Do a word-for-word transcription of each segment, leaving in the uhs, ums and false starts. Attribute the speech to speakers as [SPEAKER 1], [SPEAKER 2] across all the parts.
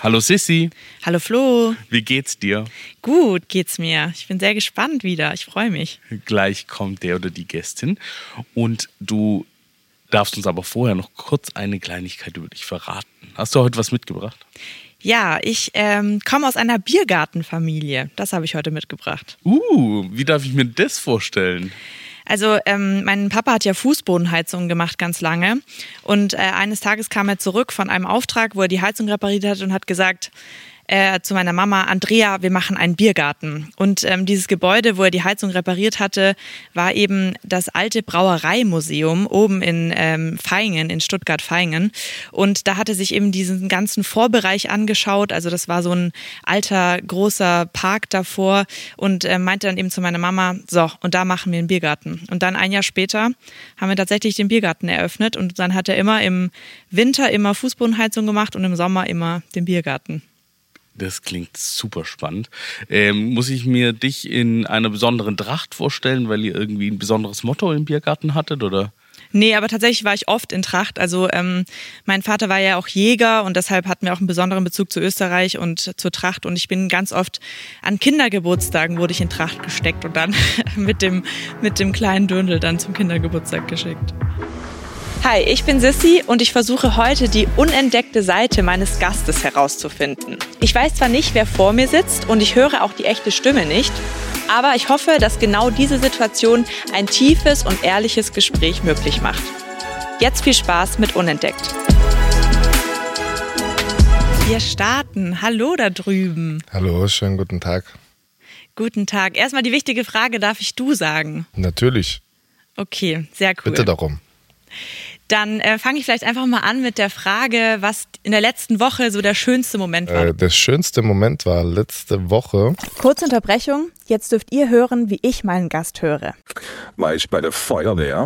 [SPEAKER 1] Hallo Sissi.
[SPEAKER 2] Hallo Flo.
[SPEAKER 1] Wie geht's dir?
[SPEAKER 2] Gut geht's mir. Ich bin sehr gespannt wieder. Ich freue mich.
[SPEAKER 1] Gleich kommt der oder die Gästin. Und du darfst uns aber vorher noch kurz eine Kleinigkeit über dich verraten. Hast du heute was mitgebracht?
[SPEAKER 2] Ja, ich ähm, komme aus einer Biergartenfamilie. Das habe ich heute mitgebracht.
[SPEAKER 1] Uh, wie darf ich mir das vorstellen?
[SPEAKER 2] Also ähm, mein Papa hat ja Fußbodenheizungen gemacht ganz lange und äh, eines Tages kam er zurück von einem Auftrag, wo er die Heizung repariert hat und hat gesagt äh, zu meiner Mama, Andrea, wir machen einen Biergarten. Und ähm, dieses Gebäude, wo er die Heizung repariert hatte, war eben das alte Brauereimuseum oben in ähm, Vaihingen, in Stuttgart-Vaihingen. Und da hat er sich eben diesen ganzen Vorbereich angeschaut. Also das war so ein alter, großer Park davor und äh, meinte dann eben zu meiner Mama, so, und da machen wir einen Biergarten. Und dann ein Jahr später haben wir tatsächlich den Biergarten eröffnet und dann hat er immer im Winter immer Fußbodenheizung gemacht und im Sommer immer den Biergarten.
[SPEAKER 1] Das klingt super spannend. Ähm, muss ich mir dich in einer besonderen Tracht vorstellen, weil ihr irgendwie ein besonderes Motto im Biergarten hattet, oder?
[SPEAKER 2] Nee, aber tatsächlich war ich oft in Tracht. Also ähm, mein Vater war ja auch Jäger und deshalb hatten wir auch einen besonderen Bezug zu Österreich und zur Tracht. Und ich bin ganz oft an Kindergeburtstagen wurde ich in Tracht gesteckt und dann mit dem, mit dem kleinen Dirndl dann zum Kindergeburtstag geschickt. Hi, ich bin Sissi und ich versuche heute die unentdeckte Seite meines Gastes herauszufinden. Ich weiß zwar nicht, wer vor mir sitzt und ich höre auch die echte Stimme nicht, aber ich hoffe, dass genau diese Situation ein tiefes und ehrliches Gespräch möglich macht. Jetzt viel Spaß mit Unentdeckt. Wir starten. Hallo da drüben.
[SPEAKER 3] Hallo, schönen guten Tag.
[SPEAKER 2] Guten Tag. Erstmal die wichtige Frage, darf ich du sagen?
[SPEAKER 3] Natürlich.
[SPEAKER 2] Okay, sehr cool.
[SPEAKER 3] Bitte darum.
[SPEAKER 2] Dann äh, fange ich vielleicht einfach mal an mit der Frage, was in der letzten Woche so der schönste Moment war.
[SPEAKER 3] Äh, der schönste Moment war letzte Woche.
[SPEAKER 2] Kurze Unterbrechung. Jetzt dürft ihr hören, wie ich meinen Gast höre.
[SPEAKER 4] War ich bei der Feuerwehr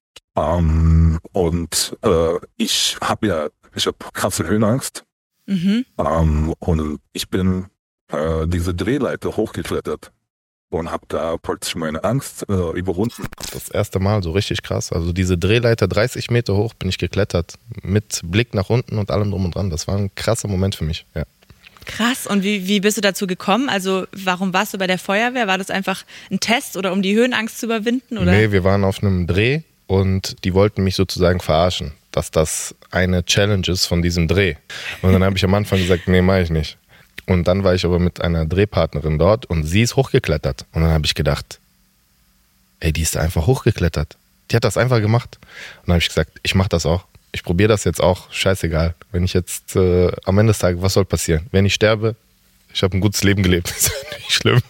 [SPEAKER 4] ähm, und äh, ich habe ja, ich habe krasse Höhenangst
[SPEAKER 2] Mhm.
[SPEAKER 4] ähm, und ich bin äh, diese Drehleiter hochgeklettert und habe da plötzlich meine Angst äh, überwunden.
[SPEAKER 3] Das erste Mal so richtig krass. Also diese Drehleiter dreißig Meter hoch bin ich geklettert. Mit Blick nach unten und allem drum und dran. Das war ein krasser Moment für mich. Ja.
[SPEAKER 2] Krass. Und wie, wie bist du dazu gekommen? Also warum warst du bei der Feuerwehr? War das einfach ein Test oder um die Höhenangst zu überwinden? Oder?
[SPEAKER 3] Nee, wir waren auf einem Dreh und die wollten mich sozusagen verarschen, dass das eine Challenge ist von diesem Dreh. Und dann habe ich am Anfang gesagt, nee, mache ich nicht. Und dann war ich aber mit einer Drehpartnerin dort und sie ist hochgeklettert. Und dann habe ich gedacht, ey, die ist da einfach hochgeklettert. Die hat das einfach gemacht. Und dann habe ich gesagt, ich mache das auch. Ich probiere das jetzt auch. Scheißegal. Wenn ich jetzt äh, am Ende des Tages, was soll passieren? Wenn ich sterbe, ich habe ein gutes Leben gelebt. Das ist nicht schlimm.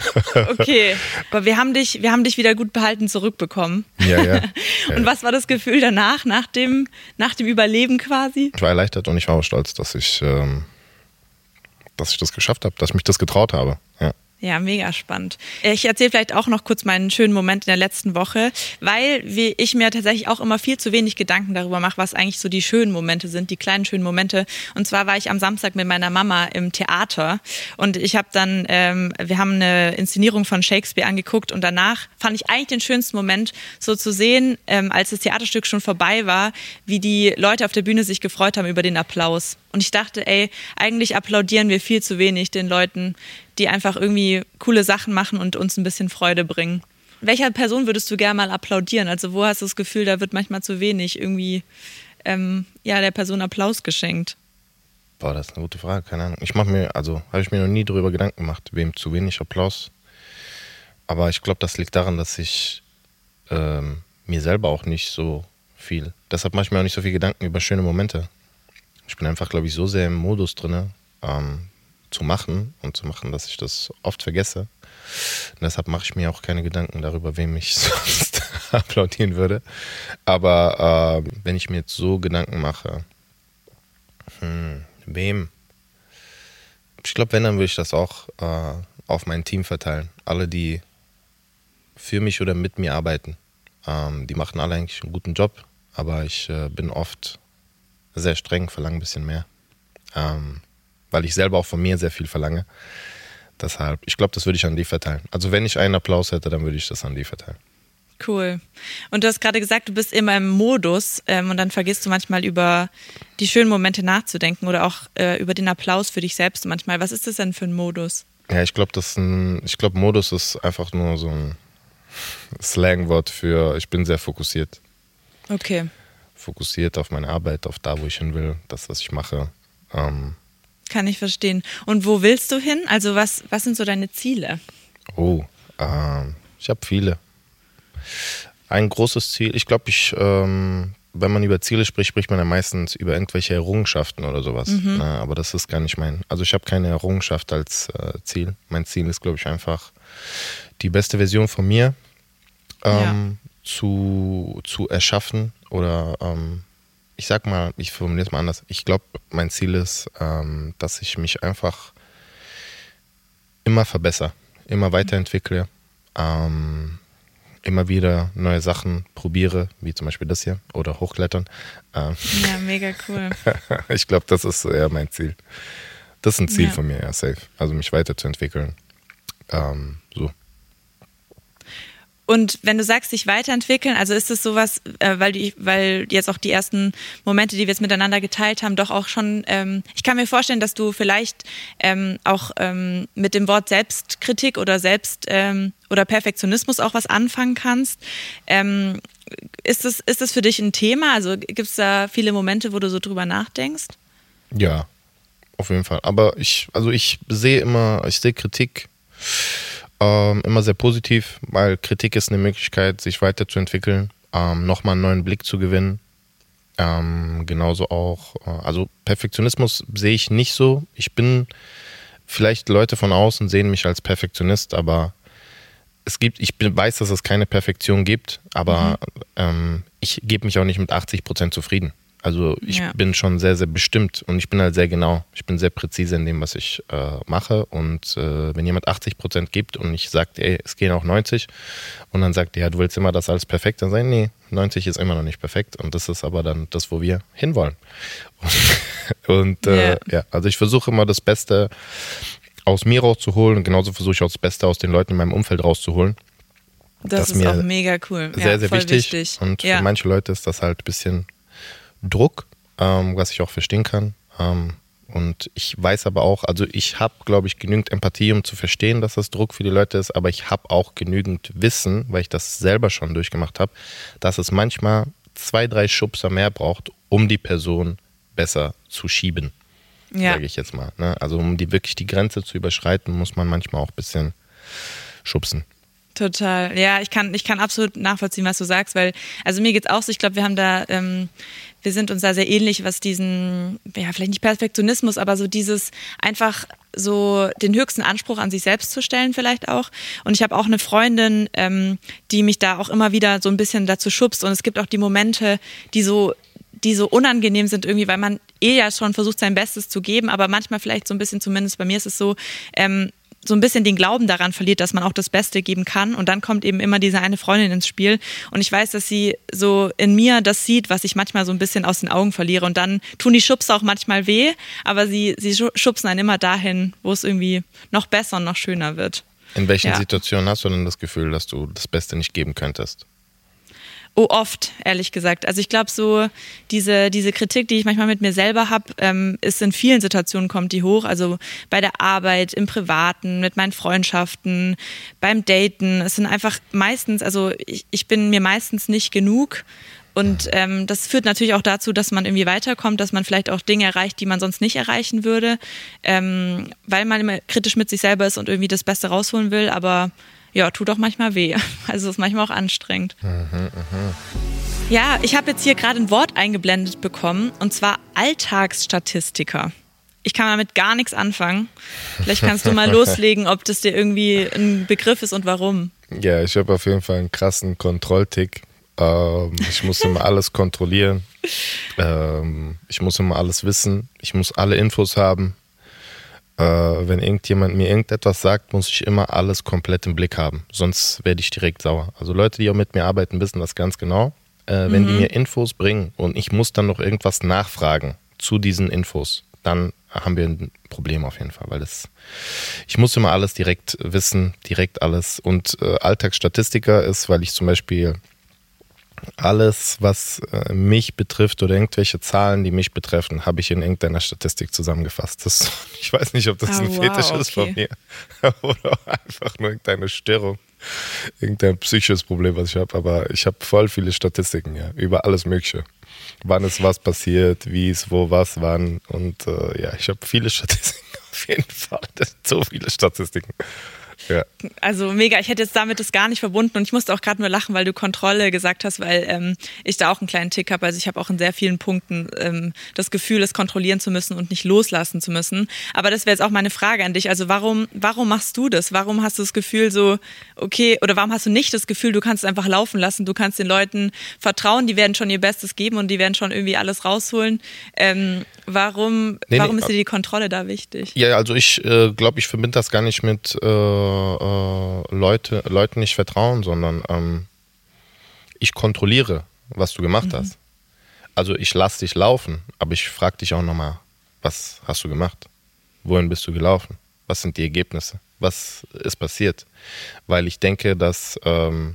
[SPEAKER 2] Okay, aber wir haben dich, wir haben dich wieder gut behalten zurückbekommen.
[SPEAKER 3] Ja, ja.
[SPEAKER 2] Und was war das Gefühl danach, nach dem, nach dem Überleben quasi?
[SPEAKER 3] Ich war erleichtert und ich war auch stolz, dass ich... Ähm, dass ich das geschafft habe, dass ich mich das getraut habe. Ja.
[SPEAKER 2] Ja, mega spannend. Ich erzähle vielleicht auch noch kurz meinen schönen Moment in der letzten Woche, weil wie ich mir tatsächlich auch immer viel zu wenig Gedanken darüber mache, was eigentlich so die schönen Momente sind, die kleinen schönen Momente. Und zwar war ich am Samstag mit meiner Mama im Theater und ich habe dann, ähm, wir haben eine Inszenierung von Shakespeare angeguckt und danach fand ich eigentlich den schönsten Moment, so zu sehen, ähm, als das Theaterstück schon vorbei war, wie die Leute auf der Bühne sich gefreut haben über den Applaus. Und ich dachte, ey, eigentlich applaudieren wir viel zu wenig den Leuten, die einfach irgendwie coole Sachen machen und uns ein bisschen Freude bringen. Welcher Person würdest du gerne mal applaudieren? Also wo hast du das Gefühl, da wird manchmal zu wenig irgendwie ähm, ja, der Person Applaus geschenkt?
[SPEAKER 3] Boah, das ist eine gute Frage, keine Ahnung. Ich mache mir, also habe ich mir noch nie darüber Gedanken gemacht, wem zu wenig Applaus. Aber ich glaube, das liegt daran, dass ich ähm, mir selber auch nicht so viel, deshalb mache ich mir auch nicht so viel Gedanken über schöne Momente. Ich bin einfach, glaube ich, so sehr im Modus drin, ähm, zu machen und zu machen, dass ich das oft vergesse. Und deshalb mache ich mir auch keine Gedanken darüber, wem ich sonst applaudieren würde. Aber äh, wenn ich mir jetzt so Gedanken mache, hm, wem? Ich glaube, wenn, dann würde ich das auch äh, auf mein Team verteilen. Alle, die für mich oder mit mir arbeiten, ähm, die machen alle eigentlich einen guten Job, aber ich äh, bin oft sehr streng, verlange ein bisschen mehr. Ähm, weil ich selber auch von mir sehr viel verlange. Deshalb, ich glaube, das würde ich an die verteilen. Also wenn ich einen Applaus hätte, dann würde ich das an die verteilen.
[SPEAKER 2] Cool. Und du hast gerade gesagt, du bist immer im Modus ähm, und dann vergisst du manchmal über die schönen Momente nachzudenken oder auch äh, über den Applaus für dich selbst manchmal. Was ist das denn für ein Modus?
[SPEAKER 3] Ja, ich glaube, das ein, ich glaube, Modus ist einfach nur so ein Slangwort für, ich bin sehr fokussiert.
[SPEAKER 2] Okay.
[SPEAKER 3] Fokussiert auf meine Arbeit, auf da, wo ich hin will, das, was ich mache. Ähm,
[SPEAKER 2] Kann ich verstehen. Und wo willst du hin? Also was, was sind so deine Ziele?
[SPEAKER 3] oh, ähm, ich habe viele. Ein großes Ziel, ich glaube, ich, ähm, wenn man über Ziele spricht, spricht man ja meistens über irgendwelche Errungenschaften oder sowas. Mhm. Na, aber das ist gar nicht mein, also ich habe keine Errungenschaft als äh, Ziel. Mein Ziel ist, glaube ich, einfach die beste Version von mir ähm, ja. zu, zu erschaffen oder ähm, ich sag mal, ich formuliere es mal anders. Ich glaube, mein Ziel ist, ähm, dass ich mich einfach immer verbessere, immer weiterentwickle, ähm, immer wieder neue Sachen probiere, wie zum Beispiel das hier oder hochklettern. Ähm,
[SPEAKER 2] ja, mega cool.
[SPEAKER 3] Ich glaube, das ist eher mein Ziel. Das ist ein Ziel
[SPEAKER 2] ja.
[SPEAKER 3] von mir, ja, safe. Also mich weiterzuentwickeln. Ähm, so.
[SPEAKER 2] Und wenn du sagst, dich weiterentwickeln, also ist es sowas, äh, weil, du, weil jetzt auch die ersten Momente, die wir jetzt miteinander geteilt haben, doch auch schon, ähm, ich kann mir vorstellen, dass du vielleicht ähm, auch ähm, mit dem Wort Selbstkritik oder Selbst ähm, oder Perfektionismus auch was anfangen kannst. Ähm, ist das, ist das für dich ein Thema? Also gibt es da viele Momente, wo du so drüber nachdenkst?
[SPEAKER 3] Ja, auf jeden Fall. Aber ich, also ich sehe immer, ich sehe Kritik Ähm, immer sehr positiv, weil Kritik ist eine Möglichkeit, sich weiterzuentwickeln, ähm, nochmal einen neuen Blick zu gewinnen. Ähm, genauso auch, äh, also Perfektionismus sehe ich nicht so. Ich bin, vielleicht Leute von außen sehen mich als Perfektionist, aber es gibt, ich bin, weiß, dass es keine Perfektion gibt, aber mhm. ähm, ich gebe mich auch nicht mit achtzig Prozent zufrieden. Also ich ja. bin schon sehr, sehr bestimmt und ich bin halt sehr genau. Ich bin sehr präzise in dem, was ich äh, mache. Und äh, wenn jemand achtzig Prozent gibt und ich sage, ey, es gehen auch neunzig und dann sagt, ja, du willst immer das alles perfekt, dann sagen, nee, neunzig ist immer noch nicht perfekt. Und das ist aber dann das, wo wir hinwollen. Und, und äh, yeah. ja, also ich versuche immer das Beste aus mir rauszuholen und genauso versuche ich auch das Beste aus den Leuten in meinem Umfeld rauszuholen.
[SPEAKER 2] Das, das ist mir auch mega cool.
[SPEAKER 3] Sehr,
[SPEAKER 2] ja,
[SPEAKER 3] sehr
[SPEAKER 2] voll
[SPEAKER 3] wichtig.
[SPEAKER 2] wichtig.
[SPEAKER 3] Und
[SPEAKER 2] ja.
[SPEAKER 3] für manche Leute ist das halt ein bisschen Druck, ähm, was ich auch verstehen kann. Ähm, und ich weiß aber auch, also ich habe, glaube ich, genügend Empathie, um zu verstehen, dass das Druck für die Leute ist, aber ich habe auch genügend Wissen, weil ich das selber schon durchgemacht habe, dass es manchmal zwei, drei Schubser mehr braucht, um die Person besser zu schieben, ja. sage ich jetzt mal. Ne? Also um die wirklich die Grenze zu überschreiten, muss man manchmal auch ein bisschen schubsen.
[SPEAKER 2] Total. Ja, ich kann, ich kann absolut nachvollziehen, was du sagst, weil, also mir geht's auch so, ich glaube, wir haben da, ähm, wir sind uns da sehr ähnlich, was diesen, ja, vielleicht nicht Perfektionismus, aber so dieses einfach so den höchsten Anspruch an sich selbst zu stellen vielleicht auch. Und ich habe auch eine Freundin, ähm, die mich da auch immer wieder so ein bisschen dazu schubst und es gibt auch die Momente, die so die so unangenehm sind irgendwie, weil man eh ja schon versucht, sein Bestes zu geben, aber manchmal vielleicht so ein bisschen, zumindest bei mir ist es so, ähm, so ein bisschen den Glauben daran verliert, dass man auch das Beste geben kann. Und dann kommt eben immer diese eine Freundin ins Spiel. Und ich weiß, dass sie so in mir das sieht, was ich manchmal so ein bisschen aus den Augen verliere. Und dann tun die Schubs auch manchmal weh, aber sie, sie schubsen einen immer dahin, wo es irgendwie noch besser und noch schöner wird.
[SPEAKER 3] In welchen
[SPEAKER 2] ja.
[SPEAKER 3] Situationen hast du denn das Gefühl, dass du das Beste nicht geben könntest?
[SPEAKER 2] Oh, oft, ehrlich gesagt. Also ich glaube, so diese, diese Kritik, die ich manchmal mit mir selber habe, ähm, ist in vielen Situationen kommt die hoch. Also bei der Arbeit, im Privaten, mit meinen Freundschaften, beim Daten. Es sind einfach meistens, also ich, ich bin mir meistens nicht genug. Und ähm, das führt natürlich auch dazu, dass man irgendwie weiterkommt, dass man vielleicht auch Dinge erreicht, die man sonst nicht erreichen würde, ähm, weil man immer kritisch mit sich selber ist und irgendwie das Beste rausholen will. Aber ja, tut auch manchmal weh. Also ist manchmal auch anstrengend. Mhm, mh. Ja, ich habe jetzt hier gerade ein Wort eingeblendet bekommen, und zwar Alltagsstatistiker. Ich kann damit gar nichts anfangen. Vielleicht kannst du mal loslegen, ob das dir irgendwie ein Begriff ist und warum.
[SPEAKER 3] Ja, ich habe auf jeden Fall einen krassen Kontrolltick. Ähm, ich muss immer alles kontrollieren. Ähm, ich muss immer alles wissen. Ich muss alle Infos haben. Äh, wenn irgendjemand mir irgendetwas sagt, muss ich immer alles komplett im Blick haben. Sonst werde ich direkt sauer. Also Leute, die auch mit mir arbeiten, wissen das ganz genau. Äh, wenn mhm. die mir Infos bringen und ich muss dann noch irgendwas nachfragen zu diesen Infos, dann haben wir ein Problem auf jeden Fall, weil das, ich muss immer alles direkt wissen, direkt alles. Und äh, Alltagsstatistiker ist, weil ich zum Beispiel alles, was äh, mich betrifft oder irgendwelche Zahlen, die mich betreffen, habe ich in irgendeiner Statistik zusammengefasst. Das, ich weiß nicht, ob das
[SPEAKER 2] Ah,
[SPEAKER 3] ein
[SPEAKER 2] wow,
[SPEAKER 3] Fetisch
[SPEAKER 2] okay.
[SPEAKER 3] ist von mir oder einfach nur irgendeine Störung, irgendein psychisches Problem, was ich habe. Aber ich habe voll viele Statistiken, ja, über alles Mögliche. Wann ist was passiert, wie ist wo was, wann. Und äh, ja, ich habe viele Statistiken auf jeden Fall. Das sind so viele Statistiken. Ja.
[SPEAKER 2] Also mega, ich hätte jetzt damit das gar nicht verbunden und ich musste auch gerade nur lachen, weil du Kontrolle gesagt hast, weil ähm, ich da auch einen kleinen Tick habe. Also ich habe auch in sehr vielen Punkten ähm, das Gefühl, es kontrollieren zu müssen und nicht loslassen zu müssen. Aber das wäre jetzt auch meine Frage an dich. Also warum, warum machst du das? Warum hast du das Gefühl so, okay, oder warum hast du nicht das Gefühl, du kannst es einfach laufen lassen, du kannst den Leuten vertrauen, die werden schon ihr Bestes geben und die werden schon irgendwie alles rausholen. Ähm, warum
[SPEAKER 3] Nee,
[SPEAKER 2] warum
[SPEAKER 3] nee,
[SPEAKER 2] ist dir die Kontrolle da wichtig?
[SPEAKER 3] Ja, also ich äh, glaube, ich verbinde das gar nicht mit äh, äh, Leute, Leuten nicht vertrauen, sondern ähm, ich kontrolliere, was du gemacht mhm. hast. Also ich lasse dich laufen, aber ich frage dich auch nochmal, was hast du gemacht? Wohin bist du gelaufen? Was sind die Ergebnisse? Was ist passiert? Weil ich denke, dass, ähm,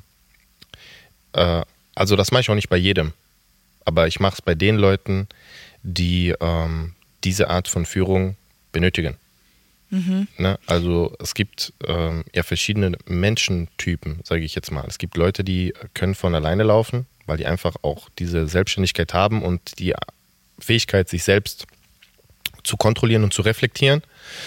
[SPEAKER 3] äh, also das mache ich auch nicht bei jedem, aber ich mache es bei den Leuten, die ähm, diese Art von Führung benötigen. Mhm. Ne? Also es gibt ähm, ja verschiedene Menschentypen, sage ich jetzt mal. Es gibt Leute, die können von alleine laufen, weil die einfach auch diese Selbstständigkeit haben und die Fähigkeit, sich selbst zu kontrollieren und zu reflektieren.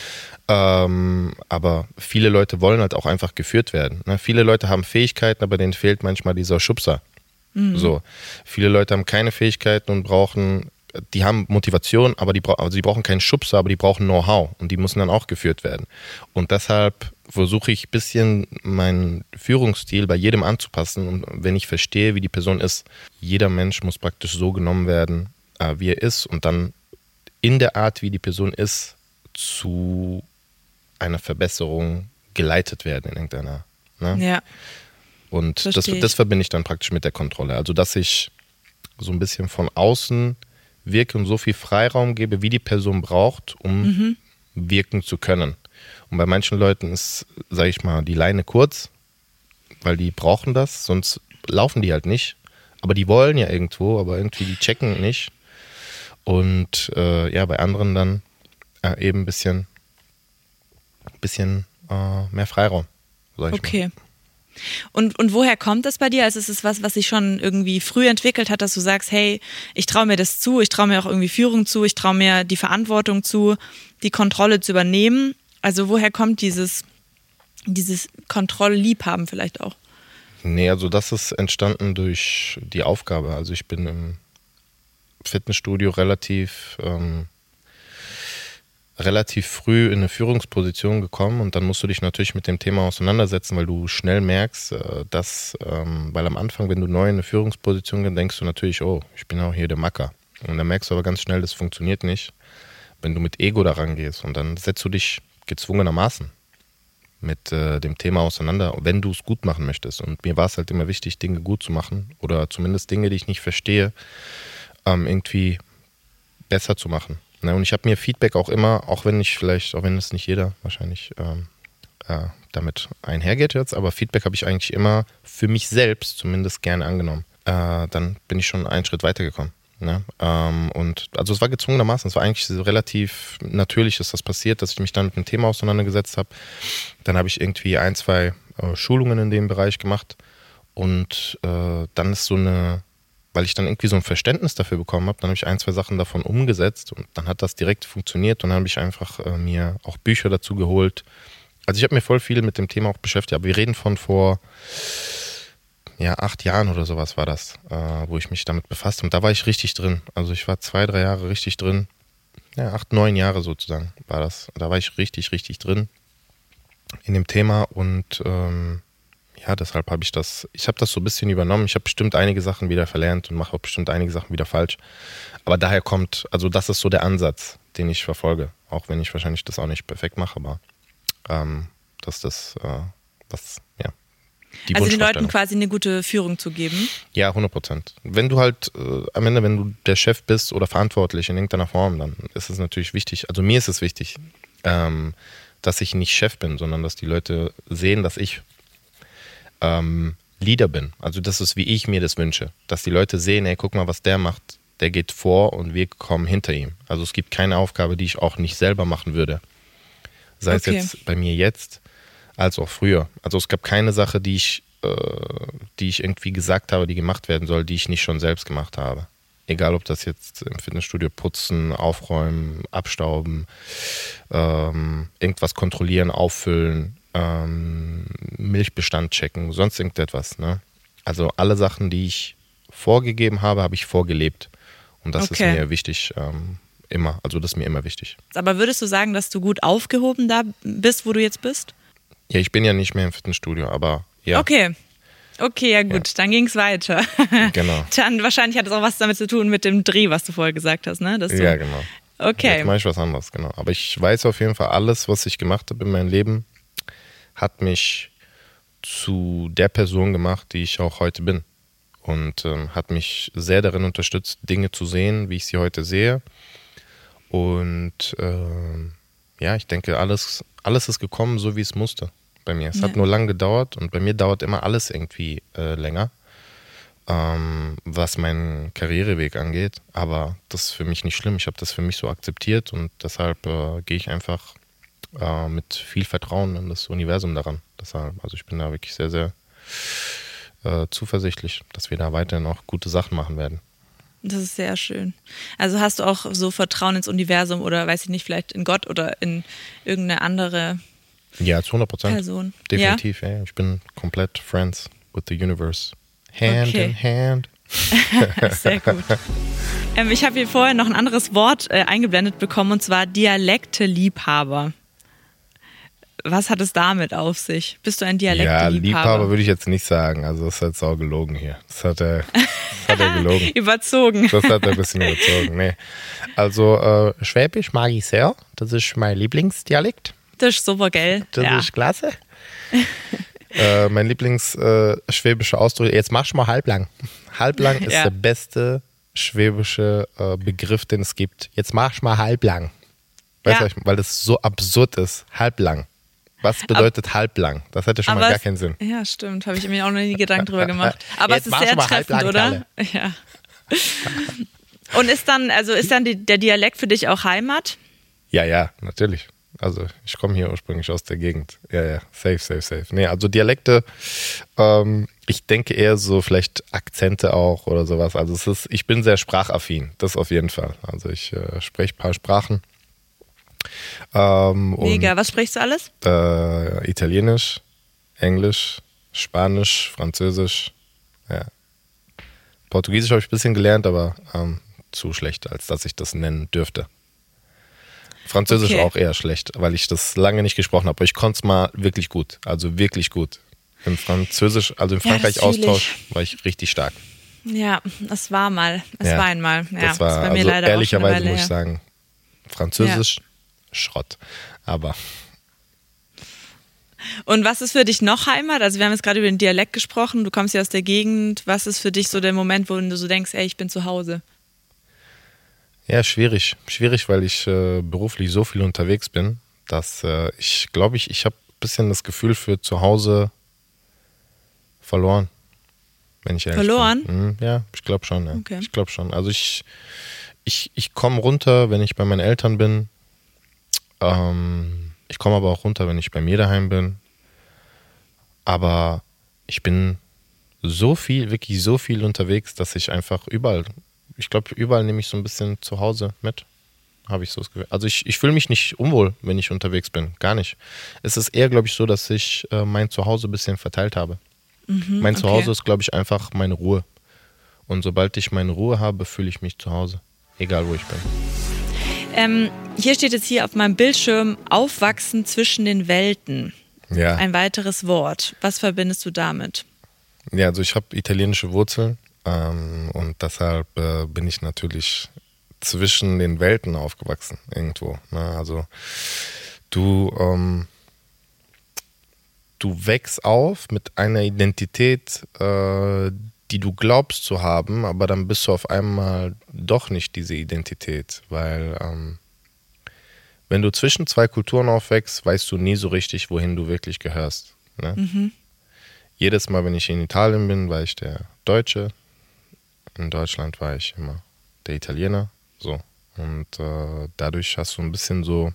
[SPEAKER 3] Ähm, aber viele Leute wollen halt auch einfach geführt werden. Ne? Viele Leute haben Fähigkeiten, aber denen fehlt manchmal dieser Schubser. Mhm. So. Viele Leute haben keine Fähigkeiten und brauchen die haben Motivation, aber die, bra- also die brauchen keinen Schubser, aber die brauchen Know-how und die müssen dann auch geführt werden. Und deshalb versuche ich ein bisschen meinen Führungsstil bei jedem anzupassen und wenn ich verstehe, wie die Person ist, jeder Mensch muss praktisch so genommen werden, äh, wie er ist und dann in der Art, wie die Person ist, zu einer Verbesserung geleitet werden in irgendeiner. Ne?
[SPEAKER 2] Ja.
[SPEAKER 3] Und das,
[SPEAKER 2] Verstehe ich.
[SPEAKER 3] das verbinde ich dann praktisch mit der Kontrolle. Also dass ich so ein bisschen von außen wirke und so viel Freiraum gebe, wie die Person braucht, um mhm. wirken zu können. Und bei manchen Leuten ist, sage ich mal, die Leine kurz, weil die brauchen das, sonst laufen die halt nicht. Aber die wollen ja irgendwo, aber irgendwie die checken nicht. Und äh, ja, bei anderen dann äh, eben ein bisschen, bisschen äh, mehr Freiraum, sag ich
[SPEAKER 2] okay.
[SPEAKER 3] mal.
[SPEAKER 2] Und, und woher kommt das bei dir? Also ist es was, was sich schon irgendwie früh entwickelt hat, dass du sagst, hey, ich traue mir das zu, ich traue mir auch irgendwie Führung zu, ich traue mir die Verantwortung zu, die Kontrolle zu übernehmen. Also woher kommt dieses, dieses Kontrollliebhaben vielleicht auch?
[SPEAKER 3] Nee, also das ist entstanden durch die Aufgabe. Also ich bin im Fitnessstudio relativ... Ähm, relativ früh in eine Führungsposition gekommen und dann musst du dich natürlich mit dem Thema auseinandersetzen, weil du schnell merkst, dass, ähm, weil am Anfang, wenn du neu in eine Führungsposition gehst, denkst du natürlich, oh, ich bin auch hier der Macker. Und dann merkst du aber ganz schnell, das funktioniert nicht, wenn du mit Ego da rangehst und dann setzt du dich gezwungenermaßen mit äh, dem Thema auseinander, wenn du es gut machen möchtest. Und mir war es halt immer wichtig, Dinge gut zu machen oder zumindest Dinge, die ich nicht verstehe, ähm, irgendwie besser zu machen. Ne, und ich habe mir Feedback auch immer, auch wenn ich vielleicht, auch wenn es nicht jeder wahrscheinlich ähm, äh, damit einhergeht jetzt, aber Feedback habe ich eigentlich immer für mich selbst zumindest gerne angenommen. Äh, dann bin ich schon einen Schritt weitergekommen. Ne? Ähm, und also es war gezwungenermaßen, es war eigentlich so relativ natürlich, ist das passiert, dass ich mich dann mit dem Thema auseinandergesetzt habe. Dann habe ich irgendwie ein, zwei äh, Schulungen in dem Bereich gemacht und äh, dann ist so eine weil ich dann irgendwie so ein Verständnis dafür bekommen habe, dann habe ich ein, zwei Sachen davon umgesetzt und dann hat das direkt funktioniert und dann habe ich einfach äh, mir auch Bücher dazu geholt. Also ich habe mir voll viel mit dem Thema auch beschäftigt, aber wir reden von vor ja, acht Jahren oder sowas war das, äh, wo ich mich damit befasst und da war ich richtig drin. Also ich war zwei, drei Jahre richtig drin, ja, acht, neun Jahre sozusagen war das. Da war ich richtig, richtig drin in dem Thema und ähm, ja, deshalb habe ich das, ich habe das so ein bisschen übernommen. Ich habe bestimmt einige Sachen wieder verlernt und mache auch bestimmt einige Sachen wieder falsch. Aber daher kommt, also das ist so der Ansatz, den ich verfolge. Auch wenn ich wahrscheinlich das auch nicht perfekt mache, aber ähm, dass das, äh, was, ja. die
[SPEAKER 2] Also den Leuten
[SPEAKER 3] Wunschvorstellung.
[SPEAKER 2] quasi eine gute Führung zu geben.
[SPEAKER 3] Ja, hundert Prozent. Wenn du halt äh, am Ende, wenn du der Chef bist oder verantwortlich in irgendeiner Form, dann ist es natürlich wichtig, also mir ist es wichtig, ähm, dass ich nicht Chef bin, sondern dass die Leute sehen, dass ich ähm, Leader bin. Also das ist, wie ich mir das wünsche. Dass die Leute sehen, ey, guck mal, was der macht. Der geht vor und wir kommen hinter ihm. Also es gibt keine Aufgabe, die ich auch nicht selber machen würde. Sei
[SPEAKER 2] Okay.
[SPEAKER 3] es jetzt bei mir jetzt, als auch früher. Also es gab keine Sache, die ich, äh, die ich irgendwie gesagt habe, die gemacht werden soll, die ich nicht schon selbst gemacht habe. Egal, ob das jetzt im Fitnessstudio putzen, aufräumen, abstauben, ähm, irgendwas kontrollieren, auffüllen, ähm, Milchbestand checken, sonst irgendetwas. Ne? Also alle Sachen, die ich vorgegeben habe, habe ich vorgelebt. Und das
[SPEAKER 2] Okay.
[SPEAKER 3] ist mir wichtig, ähm, immer. Also das ist mir immer wichtig.
[SPEAKER 2] Aber würdest du sagen, dass du gut aufgehoben da bist, wo du jetzt bist?
[SPEAKER 3] Ja, ich bin ja nicht mehr im Fitnessstudio, aber ja,
[SPEAKER 2] Okay. Okay, ja gut, dann ging es weiter.
[SPEAKER 3] genau.
[SPEAKER 2] Dann wahrscheinlich hat es auch was damit zu tun mit dem Dreh, was du vorher gesagt hast, ne? Dass du,
[SPEAKER 3] Ja, genau.
[SPEAKER 2] Okay.
[SPEAKER 3] Jetzt mache ich was anderes, genau. Aber ich weiß auf jeden Fall, alles, was ich gemacht habe in meinem Leben, hat mich zu der Person gemacht, die ich auch heute bin. Und ähm, hat mich sehr darin unterstützt, Dinge zu sehen, wie ich sie heute sehe. Und ähm, ja, ich denke, alles, alles ist gekommen, so wie es musste bei mir. Es
[SPEAKER 2] Ja.
[SPEAKER 3] hat nur lang gedauert und bei mir dauert immer alles irgendwie äh, länger, ähm, was meinen Karriereweg angeht. Aber das ist für mich nicht schlimm. Ich habe das für mich so akzeptiert und deshalb äh, gehe ich einfach äh, mit viel Vertrauen in das Universum daran. Deshalb, also ich bin da wirklich sehr, sehr äh, zuversichtlich, dass wir da weiterhin auch gute Sachen machen werden.
[SPEAKER 2] Das ist sehr schön. Also hast du auch so Vertrauen ins Universum oder weiß ich nicht, vielleicht in Gott oder in irgendeine andere
[SPEAKER 3] Ja, zu hundert Prozent.
[SPEAKER 2] Person?
[SPEAKER 3] Definitiv, ja. ja. Ich bin komplett friends with the universe. Hand
[SPEAKER 2] Okay.
[SPEAKER 3] in hand.
[SPEAKER 2] Ja, sehr gut. Ähm, ich habe hier vorher noch ein anderes Wort äh, eingeblendet bekommen und zwar Dialekte-Liebhaber. Was hat es damit auf sich? Bist du ein
[SPEAKER 3] Ja,
[SPEAKER 2] Dialekte-Liebhaber?
[SPEAKER 3] Liebhaber würde ich jetzt nicht sagen. Also das ist jetzt auch gelogen hier. Das hat er, das hat er gelogen.
[SPEAKER 2] Überzogen.
[SPEAKER 3] Das hat er ein bisschen überzogen. Nee. Also äh, Schwäbisch mag ich sehr. Das ist mein Lieblingsdialekt.
[SPEAKER 2] Das ist super, gell?
[SPEAKER 3] Das
[SPEAKER 2] Ja.
[SPEAKER 3] ist klasse. äh, mein Lieblingsschwäbischer äh, schwäbischer Ausdruck. Jetzt machst du mal halblang. Halblang ist
[SPEAKER 2] Ja.
[SPEAKER 3] der beste schwäbische äh, Begriff, den es gibt. Jetzt machst du mal halblang. Weißt
[SPEAKER 2] Ja.
[SPEAKER 3] du, weil das so absurd ist. Halblang. Was bedeutet halblang? Das hätte schon
[SPEAKER 2] Aber
[SPEAKER 3] mal gar
[SPEAKER 2] es-
[SPEAKER 3] keinen Sinn.
[SPEAKER 2] Ja, stimmt. Habe ich mir auch noch nie Gedanken drüber gemacht. Aber
[SPEAKER 3] Jetzt
[SPEAKER 2] es ist
[SPEAKER 3] machst
[SPEAKER 2] sehr
[SPEAKER 3] du mal
[SPEAKER 2] treffend,
[SPEAKER 3] halblang,
[SPEAKER 2] oder? Ja. Und ist dann, also ist dann die, der Dialekt für dich auch Heimat?
[SPEAKER 3] Ja, ja, natürlich. Also ich komme hier ursprünglich aus der Gegend. Ja, ja, safe, safe, safe. Nee, also Dialekte, ähm, ich denke eher so vielleicht Akzente auch oder sowas. Also es ist, ich bin sehr sprachaffin, das auf jeden Fall. Also ich äh, spreche ein paar Sprachen. Ähm,
[SPEAKER 2] Mega. Was sprichst du alles?
[SPEAKER 3] Und, äh, Italienisch, Englisch, Spanisch, Französisch, ja. Portugiesisch habe ich ein bisschen gelernt, aber ähm, zu schlecht, als dass ich das nennen dürfte. Französisch
[SPEAKER 2] Okay.
[SPEAKER 3] auch eher schlecht, weil ich das lange nicht gesprochen habe. Aber ich konnte es mal wirklich gut, also wirklich gut. Im Französisch, also im
[SPEAKER 2] Ja, das
[SPEAKER 3] Frankreich-Austausch war ich richtig stark.
[SPEAKER 2] Ja, es war mal. Es
[SPEAKER 3] Ja,
[SPEAKER 2] war einmal. Ja,
[SPEAKER 3] das war,
[SPEAKER 2] ist bei mir
[SPEAKER 3] also
[SPEAKER 2] leider auch schon eine
[SPEAKER 3] ehrlicherweise
[SPEAKER 2] Weile
[SPEAKER 3] muss ich
[SPEAKER 2] her.
[SPEAKER 3] sagen, Französisch, Schrott. Aber
[SPEAKER 2] Und was ist für dich noch Heimat? Also wir haben jetzt gerade über den Dialekt gesprochen, du kommst ja aus der Gegend. Was ist für dich so der Moment, wo du so denkst, ey, ich bin zu Hause?
[SPEAKER 3] ja, schwierig. Schwierig, weil ich äh, beruflich so viel unterwegs bin, dass äh, ich glaube, ich, ich habe ein bisschen das Gefühl für zu Hause verloren. Wenn ich ehrlich
[SPEAKER 2] Verloren?
[SPEAKER 3] bin. Mhm, ja, ich glaube schon. Ja.
[SPEAKER 2] Okay.
[SPEAKER 3] Ich glaube schon. Also ich, ich, ich komme runter, wenn ich bei meinen Eltern bin. Ähm, ich komme aber auch runter, wenn ich bei mir daheim bin. Aber ich bin so viel, wirklich so viel unterwegs, dass ich einfach überall, ich glaube, überall nehme ich so ein bisschen zu Hause mit. Habe ich so das Gefühl. Also ich, ich fühle mich nicht unwohl, wenn ich unterwegs bin. Gar nicht. Es ist eher, glaube ich, so, dass ich äh, mein Zuhause ein bisschen verteilt habe.
[SPEAKER 2] Mhm,
[SPEAKER 3] mein
[SPEAKER 2] okay.
[SPEAKER 3] Zuhause ist, glaube ich, einfach meine Ruhe. Und sobald ich meine Ruhe habe, fühle ich mich zu Hause. Egal, wo ich bin.
[SPEAKER 2] Ähm, hier steht jetzt hier auf meinem Bildschirm Aufwachsen zwischen den Welten.
[SPEAKER 3] Ja,
[SPEAKER 2] Ein weiteres Wort. Was verbindest du damit?
[SPEAKER 3] ja also ich habe italienische Wurzeln ähm, und deshalb äh, bin ich natürlich zwischen den Welten aufgewachsen irgendwo. Ne? Also du, ähm, du wächst auf mit einer Identität, äh, die du glaubst zu haben, aber dann bist du auf einmal doch nicht diese Identität, weil ähm, wenn du zwischen zwei Kulturen aufwächst, weißt du nie so richtig, wohin du wirklich gehörst. Ne?
[SPEAKER 2] Mhm.
[SPEAKER 3] Jedes Mal, wenn ich in Italien bin, war ich der Deutsche. In Deutschland war ich immer der Italiener. So. Und äh, dadurch hast du ein bisschen so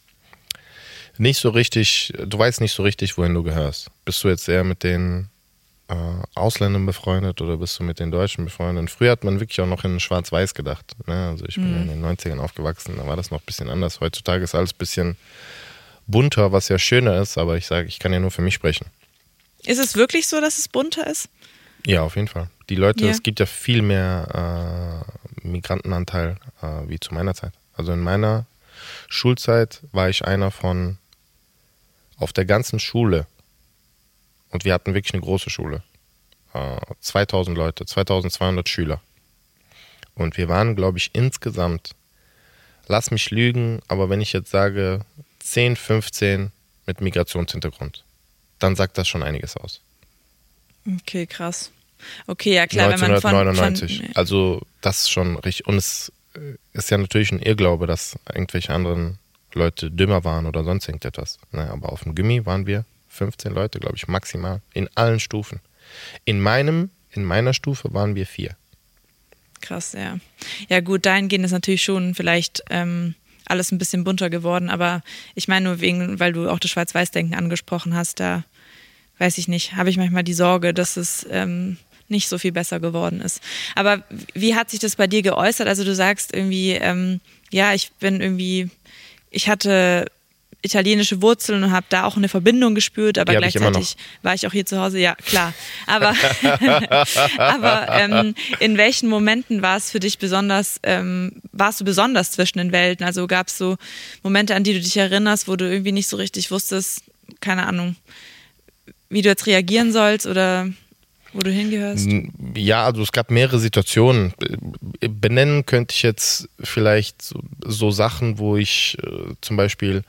[SPEAKER 3] nicht so richtig, du weißt nicht so richtig, wohin du gehörst. Bist du jetzt eher mit den äh, Ausländern befreundet oder bist du mit den Deutschen befreundet? Früher hat man wirklich auch noch in Schwarz-Weiß gedacht. Ne? Also ich bin
[SPEAKER 2] Mhm.
[SPEAKER 3] in den neunzigern aufgewachsen, da war das noch ein bisschen anders. Heutzutage ist alles ein bisschen bunter, was ja schöner ist, aber ich sage, ich kann ja nur für mich sprechen.
[SPEAKER 2] Ist es wirklich so, dass es bunter ist?
[SPEAKER 3] Ja, auf jeden Fall. Die Leute,
[SPEAKER 2] Ja.
[SPEAKER 3] es gibt ja viel mehr äh, Migrantenanteil äh, wie zu meiner Zeit. Also in meiner Schulzeit war ich einer von auf der ganzen Schule, und wir hatten wirklich eine große Schule, äh, zweitausend Leute, zweitausendzweihundert Schüler. Und wir waren, glaube ich, insgesamt, lass mich lügen, aber wenn ich jetzt sage zehn, fünfzehn mit Migrationshintergrund, dann sagt das schon einiges aus.
[SPEAKER 2] Okay, krass. Okay, ja klar, wenn man von...
[SPEAKER 3] neunzehnhundertneunundneunzig.
[SPEAKER 2] von
[SPEAKER 3] Also das ist schon richtig. Und es ist ja natürlich ein Irrglaube, dass irgendwelche anderen Leute dümmer waren oder sonst irgendetwas. Ne? Aber auf dem Gymi waren wir fünfzehn Leute, glaube ich, maximal. In allen Stufen. In meinem, in meiner Stufe waren wir vier.
[SPEAKER 2] Krass, ja. Ja gut, dahingehend ist natürlich schon vielleicht ähm, alles ein bisschen bunter geworden, aber ich meine nur wegen, weil du auch das Schwarz-Weiß-Denken angesprochen hast, da weiß ich nicht, habe ich manchmal die Sorge, dass es ähm, nicht so viel besser geworden ist. Aber wie hat sich das bei dir geäußert? Also du sagst irgendwie, ähm, ja, ich bin irgendwie, ich hatte italienische Wurzeln und habe da auch eine Verbindung gespürt, aber
[SPEAKER 3] Die hab ich immer
[SPEAKER 2] gleichzeitig war ich auch hier zu Hause, ja klar. Aber, aber ähm, in welchen Momenten war es für dich besonders, ähm, warst du besonders zwischen den Welten? Also gab es so Momente, an die du dich erinnerst, wo du irgendwie nicht so richtig wusstest, keine Ahnung, wie du jetzt reagieren sollst oder wo du hingehörst?
[SPEAKER 3] Ja, also es gab mehrere Situationen. Benennen könnte ich jetzt vielleicht so, so Sachen, wo ich äh, zum Beispiel,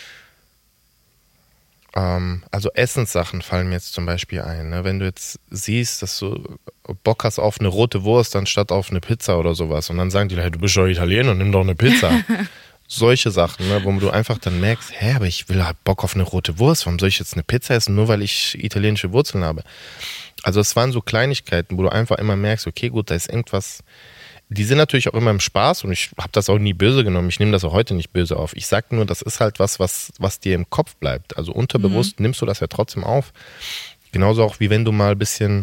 [SPEAKER 3] ähm, also Essenssachen fallen mir jetzt zum Beispiel ein. Ne? Wenn du jetzt siehst, dass du Bock hast auf eine rote Wurst anstatt auf eine Pizza oder sowas und dann sagen die, hey, du bist doch Italiener, nimm doch eine Pizza. Solche Sachen, ne, wo du einfach dann merkst, hä, aber ich will halt Bock auf eine rote Wurst, warum soll ich jetzt eine Pizza essen, nur weil ich italienische Wurzeln habe? Also es waren so Kleinigkeiten, wo du einfach immer merkst, okay, gut, da ist irgendwas, die sind natürlich auch immer im Spaß und ich habe das auch nie böse genommen, ich nehme das auch heute nicht böse auf. Ich sage nur, das ist halt was, was, was dir im Kopf bleibt. Also unterbewusst mhm. nimmst du das ja trotzdem auf. Genauso auch wie wenn du mal ein bisschen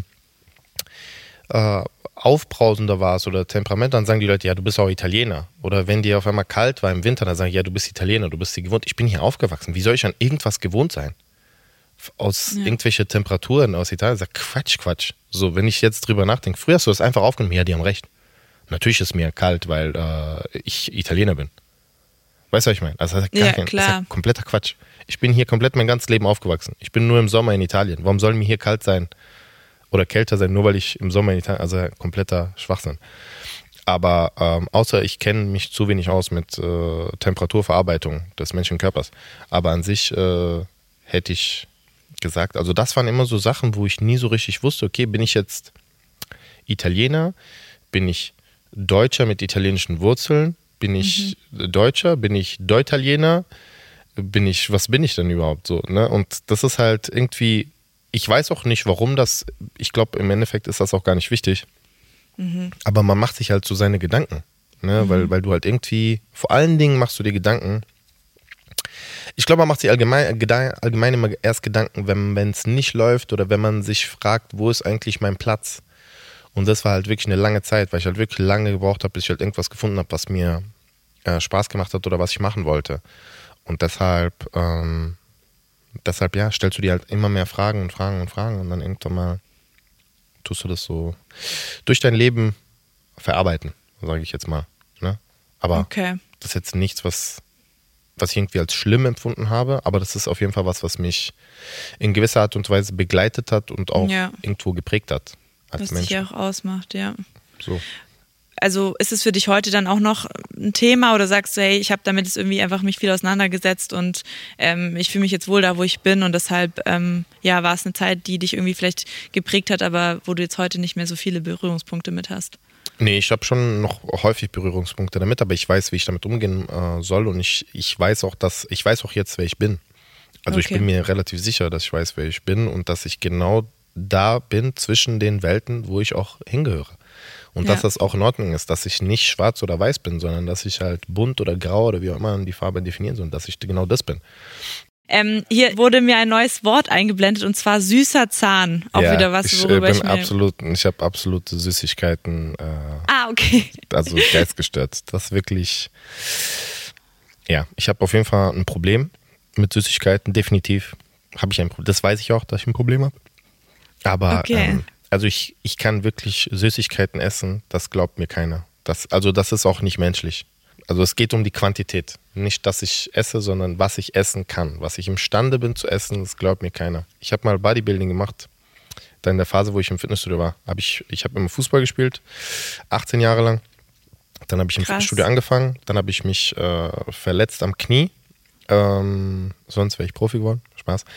[SPEAKER 3] äh, aufbrausender warst oder Temperament, dann sagen die Leute, ja, du bist auch Italiener. Oder wenn dir auf einmal kalt war im Winter, dann sagen die, ja, du bist Italiener, du bist sie gewohnt. Ich bin hier aufgewachsen. Wie soll ich an irgendwas gewohnt sein? Aus ja. irgendwelche Temperaturen aus Italien. Sag, Quatsch, Quatsch. So, wenn ich jetzt drüber nachdenke, früher hast du das einfach aufgenommen, ja, die haben recht. Natürlich ist mir kalt, weil äh, ich Italiener bin. Weißt du, was ich meine? Also, das ist gar
[SPEAKER 2] ja,
[SPEAKER 3] kein,
[SPEAKER 2] klar.
[SPEAKER 3] Das ist ja kompletter Quatsch. Ich bin hier komplett mein ganzes Leben aufgewachsen. Ich bin nur im Sommer in Italien. Warum soll mir hier kalt sein oder kälter sein, nur weil ich im Sommer in Italien, also kompletter Schwachsinn. Aber ähm, außer ich kenne mich zu wenig aus mit äh, Temperaturverarbeitung des menschlichen Körpers. Aber an sich äh, hätte ich gesagt, also das waren immer so Sachen, wo ich nie so richtig wusste, okay, bin ich jetzt Italiener, bin ich Deutscher mit italienischen Wurzeln, bin ich mhm. Deutscher, bin ich Deutaliener, bin ich, was bin ich denn überhaupt so, ne? Und das ist halt irgendwie, ich weiß auch nicht, warum das, ich glaube, im Endeffekt ist das auch gar nicht wichtig, mhm. aber man macht sich halt so seine Gedanken, ne? Mhm. weil, weil du halt irgendwie, vor allen Dingen machst du dir Gedanken. Ich glaube, man macht sich allgemein, allgemein immer erst Gedanken, wenn es nicht läuft oder wenn man sich fragt, wo ist eigentlich mein Platz? Und das war halt wirklich eine lange Zeit, weil ich halt wirklich lange gebraucht habe, bis ich halt irgendwas gefunden habe, was mir äh, Spaß gemacht hat oder was ich machen wollte. Und deshalb, ähm, deshalb ja, stellst du dir halt immer mehr Fragen und Fragen und Fragen und dann irgendwann mal tust du das so durch dein Leben verarbeiten, sage ich jetzt mal. Ne? Aber
[SPEAKER 2] okay.
[SPEAKER 3] das ist jetzt nichts, was... was ich irgendwie als schlimm empfunden habe, aber das ist auf jeden Fall was, was mich in gewisser Art und Weise begleitet hat und auch
[SPEAKER 2] ja.
[SPEAKER 3] irgendwo geprägt hat als
[SPEAKER 2] was
[SPEAKER 3] Mensch.
[SPEAKER 2] dich auch ausmacht, ja.
[SPEAKER 3] So.
[SPEAKER 2] also ist es für dich heute dann auch noch ein Thema oder sagst du, hey, ich habe damit jetzt irgendwie einfach mich viel auseinandergesetzt und ähm, ich fühle mich jetzt wohl da, wo ich bin und deshalb ähm, ja, war es eine Zeit, die dich irgendwie vielleicht geprägt hat, aber wo du jetzt heute nicht mehr so viele Berührungspunkte mit hast?
[SPEAKER 3] Nee, ich habe schon noch häufig Berührungspunkte damit, aber ich weiß, wie ich damit umgehen äh, soll und ich, ich weiß auch, dass ich weiß auch jetzt, wer ich bin. Also okay. Ich bin mir relativ sicher, dass ich weiß, wer ich bin und dass ich genau da bin zwischen den Welten, wo ich auch hingehöre. Und ja. dass das auch in Ordnung ist, dass ich nicht schwarz oder weiß bin, sondern dass ich halt bunt oder grau oder wie auch immer die Farbe definieren soll und dass ich genau das bin.
[SPEAKER 2] Ähm, hier wurde mir ein neues Wort eingeblendet und zwar süßer Zahn. Auch
[SPEAKER 3] ja,
[SPEAKER 2] wieder was,
[SPEAKER 3] ich,
[SPEAKER 2] worüber
[SPEAKER 3] bin
[SPEAKER 2] ich mir...
[SPEAKER 3] Absolut, ich habe absolute Süßigkeiten. Äh,
[SPEAKER 2] ah, okay.
[SPEAKER 3] Also geistgestört. Das wirklich... Ja, ich habe auf jeden Fall ein Problem mit Süßigkeiten, definitiv. Habe ich ein Problem. Das weiß ich auch, dass ich ein Problem habe. Aber okay. ähm, also ich, ich kann wirklich Süßigkeiten essen, das glaubt mir keiner. Das, also das ist auch nicht menschlich. Also es geht um die Quantität. Nicht, dass ich esse, sondern was ich essen kann. Was ich imstande bin zu essen, das glaubt mir keiner. Ich habe mal Bodybuilding gemacht. Da in der Phase, wo ich im Fitnessstudio war, habe ich, ich habe immer Fußball gespielt, achtzehn Jahre lang. Dann habe ich im Krass. Fitnessstudio angefangen. Dann habe ich mich äh, verletzt am Knie. Ähm, sonst wäre ich Profi geworden. Spaß.